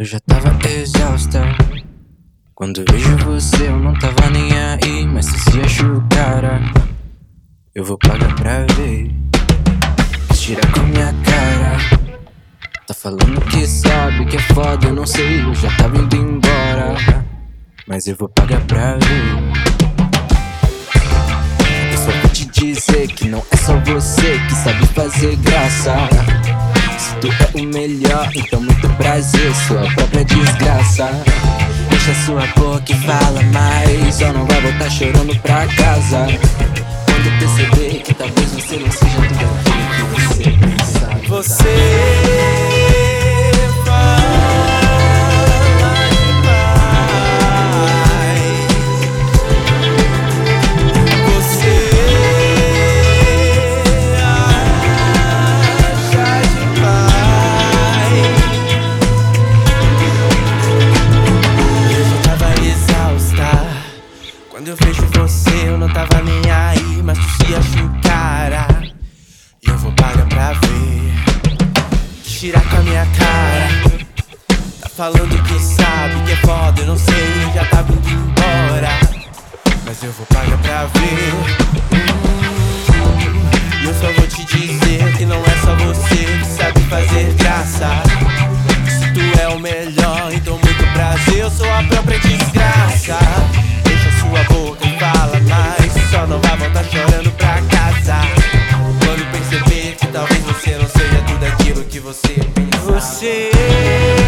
Eu já tava exausta. Quando vejo você eu não tava nem aí. Mas se acha o cara, eu vou pagar pra ver. Tira com a minha cara. Tá falando que sabe que é foda, eu não sei. Eu já tava indo embora, mas eu vou pagar pra ver. Eu só vou te dizer que não é só você que sabe fazer graça. Se tu é o melhor, então muito prazer, sua própria desgraça. Deixa sua boca e fala mais, só não vai voltar chorando pra casa. Quando perceber que talvez você não seja tudo aquilo que você pensa. Você quando eu vejo você, eu não tava nem aí, mas tu se acha um cara. E eu vou pagar pra ver. Tirar com a minha cara. Tá falando que sabe que é foda, eu não sei, eu já tava indo embora, mas eu vou pagar pra ver. E eu só vou te dizer que não é só você que sabe fazer graça. Se tu é o melhor, então muito prazer, eu sou a própria desgraça. Sua boca e fala mais, só não vai voltar chorando pra casa. Quando perceber que talvez você não seja tudo aquilo que você pensa. Você